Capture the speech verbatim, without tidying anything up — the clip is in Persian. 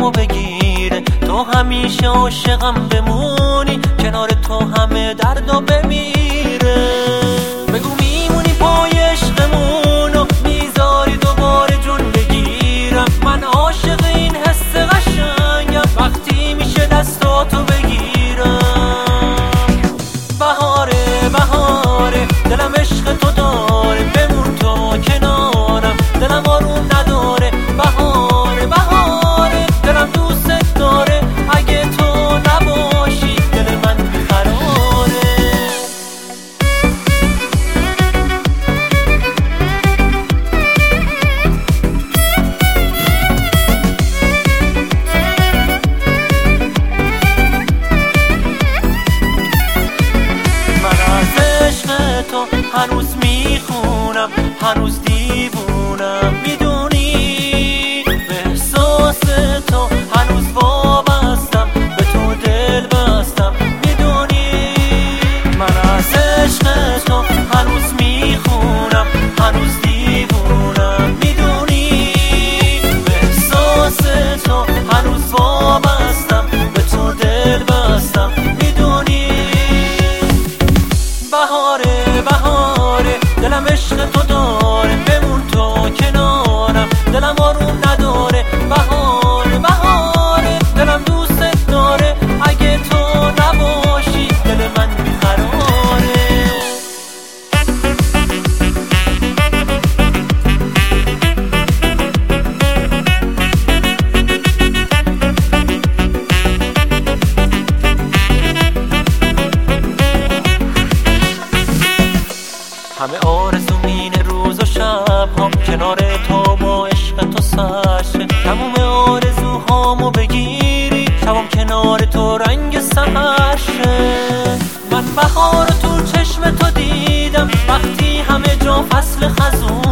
پامو بگیره. تو همیشه عاشقم بمونی، کنار تو همه دردو بمیره. بگو میمونی پای عشقمونو میذاری دوباره جون بگیرم. من عاشق این حس قشنگم وقتی میشه دستاتو بگیرم. بهاره بهاره دلم عشق تو داره، بمون تو کنارم دلم آروم نداره. بهاره بهاره دلم دوست داره، اگه تو نباشی دل من بیقراره. هنوز میخونم، هنوز دیوونم، میدونی به احساس تو هنوز وابستم، به تو دل بستم، میدونی من از عشق تو هنوز میخونم، هنوز دیوونم، میدونی به احساس تو هنوز وابستم، به تو دل بستم، میدونی. بهاره بهاره دلم عشق تو داره، بمون تو کنارم دلم آروم نداره. بهاره بهاره دلم دوست داره، اگه تو نباشی دل من بیقراره. همه آرزوم اینه روز و شب ها کنار تو با عشق تو سرشه. تموم آرزوهامو بگیری شبم کنار تو رنگ سحر شه. من بهار تو چشم تو دیدم وقتی همه جا فصل خزون